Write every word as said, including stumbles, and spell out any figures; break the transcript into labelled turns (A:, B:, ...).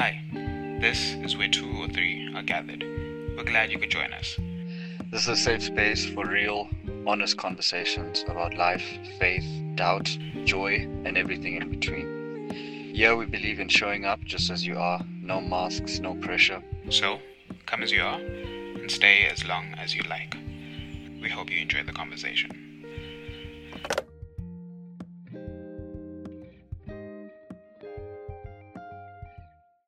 A: Hi, this is where two or three are gathered. We're glad you could join us.
B: This is a safe space for real, honest conversations about life, faith, doubt, joy, and everything in between. Here we believe in showing up just as you are, no masks, no pressure.
A: So, come as you are, and stay as long as you like. We hope you enjoy the conversation.